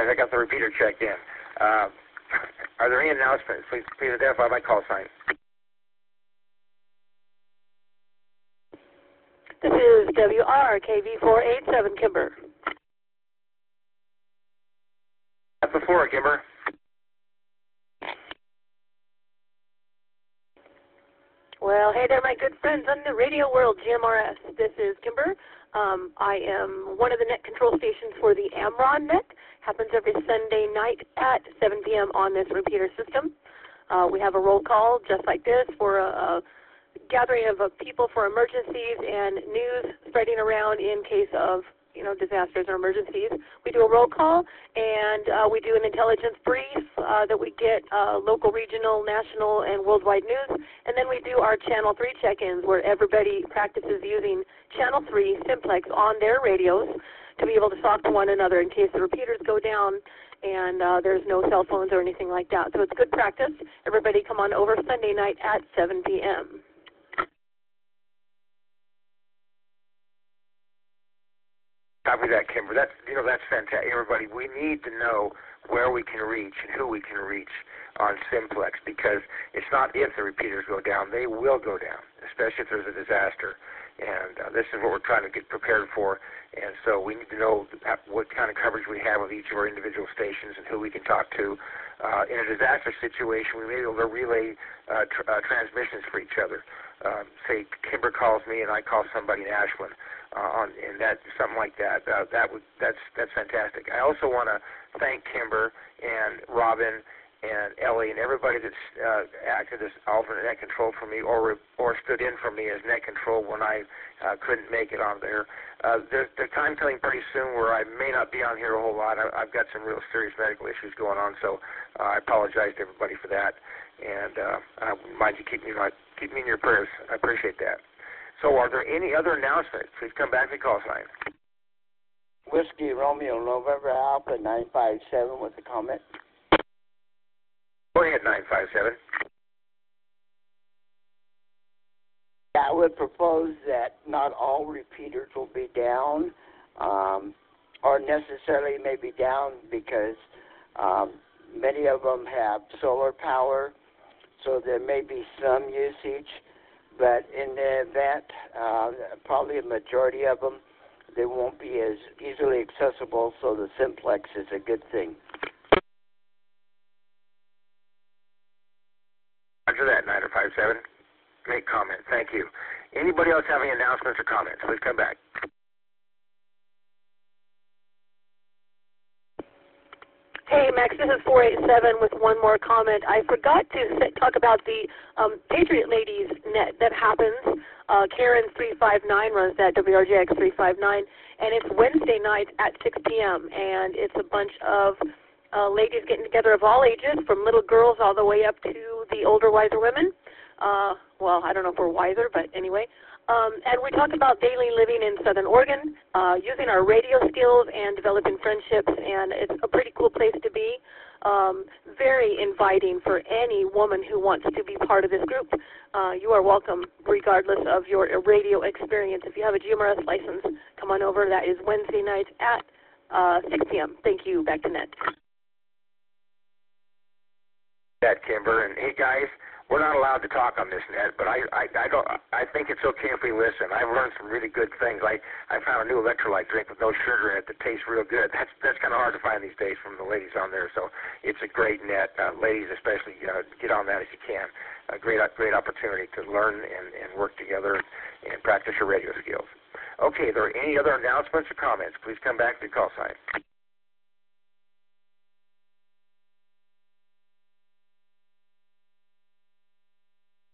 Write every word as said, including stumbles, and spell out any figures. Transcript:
guys. I got the repeater checked in. Uh, are there any announcements? Please, please identify by call sign. This is W R K V four eight seven, Kimber. That's before, Kimber. Well, hey there, my good friends on the radio world, G M R S. This is Kimber. Um, I am one of the net control stations for the Amron Net. Happens every Sunday night at seven P M on this repeater system. Uh, we have a roll call just like this for a, a gathering of uh, people for emergencies and news spreading around in case of you know, disasters or emergencies. We do a roll call, and uh, we do an intelligence brief uh, that we get uh, local, regional, national, and worldwide news. And then we do our Channel three check-ins where everybody practices using Channel three simplex on their radios to be able to talk to one another in case the repeaters go down and uh, there's no cell phones or anything like that. So it's good practice. Everybody come on over Sunday night at seven P M Copy that, Kimber. That's, you know, that's fantastic. Everybody, we need to know where we can reach and who we can reach on simplex, because it's not if the repeaters go down. They will go down, especially if there's a disaster. And uh, this is what we're trying to get prepared for. And so we need to know what kind of coverage we have of each of our individual stations and who we can talk to. Uh, in a disaster situation, we may be able to relay uh, tr uh, transmissions for each other. Um, say Kimber calls me and I call somebody in Ashland. Uh, on, and that something like that. Uh, that would that's that's fantastic. I also want to thank Kimber and Robin and Ellie and everybody that's uh, acted as alternate net control for me, or or stood in for me as net control when I uh, couldn't make it on there. Uh, there's the time coming pretty soon where I may not be on here a whole lot. I, I've got some real serious medical issues going on, so uh, I apologize to everybody for that. And uh, I mind you keep me keep me in your prayers. I appreciate that. So are there any other announcements? Please come back to call sign. Whiskey Romeo November Alpha nine five seven with a comment. Go ahead, nine five seven. I would propose that not all repeaters will be down, um, or necessarily may be down, because um, many of them have solar power, so there may be some usage. But in the event, uh, probably a majority of them, they won't be as easily accessible, so the simplex is a good thing. Roger that, nine five seven. Great comment. Thank you. Anybody else have any announcements or comments? Please come back. Hey, Max, this is four eight seven with one more comment. I forgot to say, talk about the um, Patriot Ladies Net that happens. Uh, Karen three five nine runs that, W R J X three five nine, and it's Wednesday night at six P M, and it's a bunch of uh, ladies getting together of all ages, from little girls all the way up to the older, wiser women. Uh, well, I don't know if we're wiser, but anyway. Um, and we talk about daily living in Southern Oregon, uh, using our radio skills and developing friendships, and it's a pretty cool place to be. Um, very inviting for any woman who wants to be part of this group. Uh, you are welcome regardless of your radio experience. If you have a G M R S license, come on over. That is Wednesday nights at uh, six P M Thank you. Back to Net. That, Kimber. And hey, guys, we're not allowed to talk on this net, but I, I, I don't. I think it's okay if we listen. I've learned some really good things. I, I found a new electrolyte drink with no sugar in it that tastes real good. That's that's kind of hard to find these days from the ladies on there. So it's a great net. Uh, ladies, especially, uh, get on that if you can. A great great opportunity to learn and, and work together and practice your radio skills. Okay, are there any other announcements or comments? Please come back to the call sign.